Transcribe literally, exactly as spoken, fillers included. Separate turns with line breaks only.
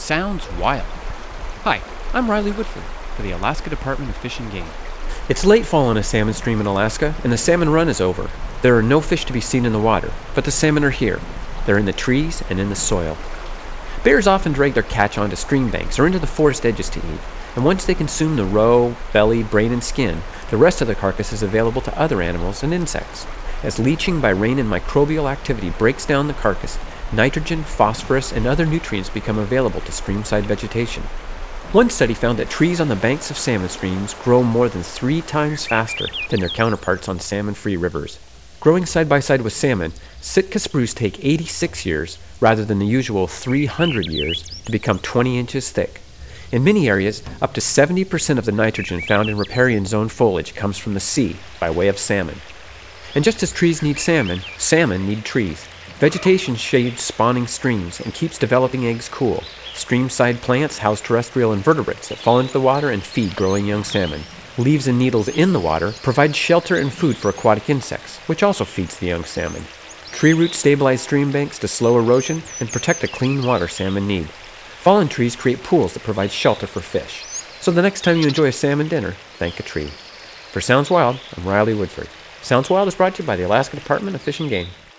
Sounds wild. Hi, I'm Riley Woodford for the Alaska Department of Fish and Game.
It's late fall on a salmon stream in Alaska, and the salmon run is over. There are no fish to be seen in the water, but the salmon are here. They're in the trees and in the soil. Bears often drag their catch onto stream banks or into the forest edges to eat, and once they consume the roe, belly, brain, and skin, the rest of the carcass is available to other animals and insects. As leaching by rain and microbial activity breaks down the carcass, nitrogen, phosphorus, and other nutrients become available to streamside vegetation. One study found that trees on the banks of salmon streams grow more than three times faster than their counterparts on salmon-free rivers. Growing side by side with salmon, Sitka spruce take eighty-six years, rather than the usual three hundred years, to become twenty inches thick. In many areas, up to seventy percent of the nitrogen found in riparian zone foliage comes from the sea by way of salmon. And just as trees need salmon, salmon need trees. Vegetation shades spawning streams and keeps developing eggs cool. Streamside plants house terrestrial invertebrates that fall into the water and feed growing young salmon. Leaves and needles in the water provide shelter and food for aquatic insects, which also feeds the young salmon. Tree roots stabilize stream banks to slow erosion and protect the clean water salmon need. Fallen trees create pools that provide shelter for fish. So the next time you enjoy a salmon dinner, thank a tree. For Sounds Wild, I'm Riley Woodford. Sounds Wild is brought to you by the Alaska Department of Fish and Game.